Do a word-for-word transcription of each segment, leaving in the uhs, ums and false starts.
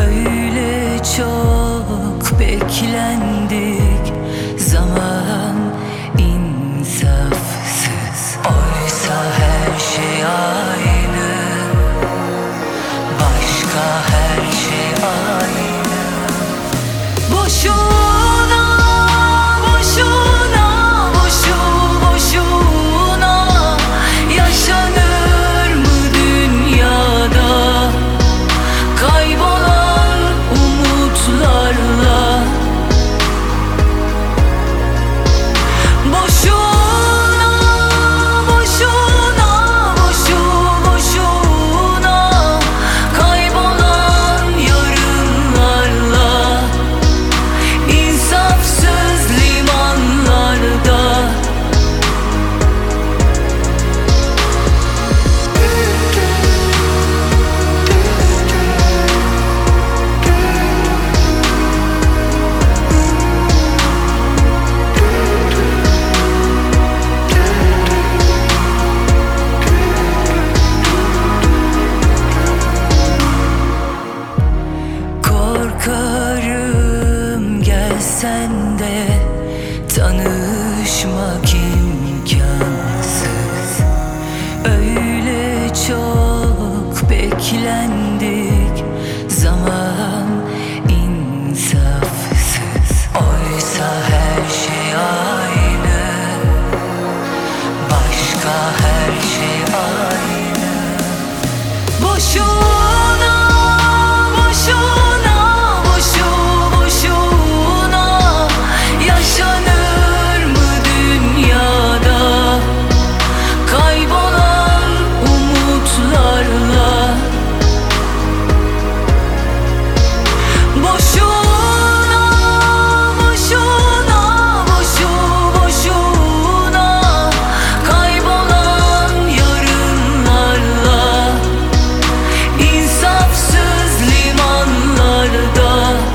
Öyle çok beklendik, zaman insafsız. Oysa her şey aynı, başka her şey aynı. Boşuna, boşuna, boşu boşuna yaşanır mı dünyada kaybolan umutlarla? Boşuna, boşuna, boşu boşuna kaybolan yarınlarla, insafsız limanlarda. Korkarım gelsen de tanışmak imkansız. Öyle çok beklendik, zaman insafsız. Oysa her şey aynı, başka her şey aynı. Boşuna, boşuna, boşu boşuna yaşanır mı dünyada kaybolan umutlarla? Boşuna, boşuna, boşu boşuna kaybolan yarınlarla, insafsız limanlarda.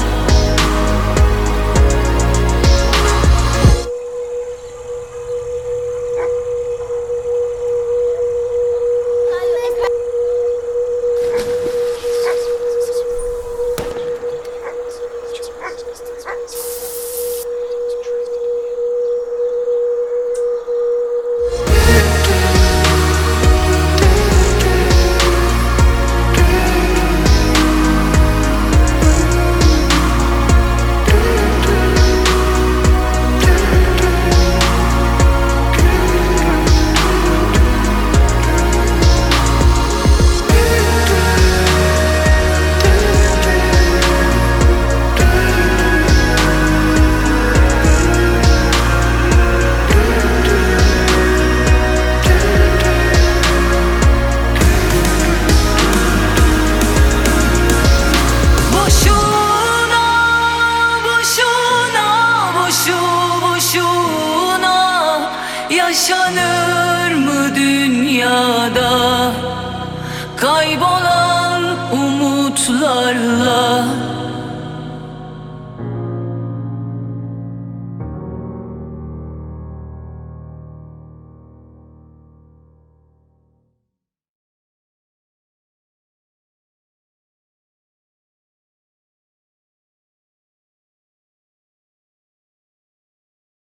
Boşuna, boşuna, boşu boşuna yaşanır mı dünyada kaybolan umutlarla?